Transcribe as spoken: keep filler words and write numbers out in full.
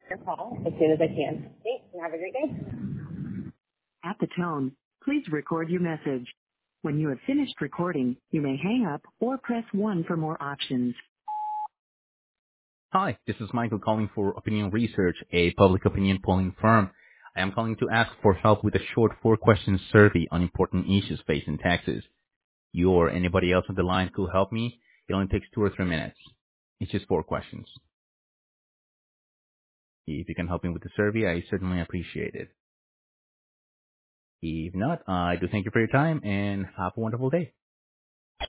your call as soon as I can. Thanks, and have a great day. At the tone, please record your message. When you have finished recording, you may hang up or press one for more options. Hi, this is Michael calling for Opinion Research, a public opinion polling firm. I am calling to ask for help with a short four-question survey on important issues facing Texas. You or anybody else on the line could help me. It only takes two or three minutes. It's just four questions. If you can help me with the survey, I certainly appreciate it. If not, I do thank you for your time and have a wonderful day.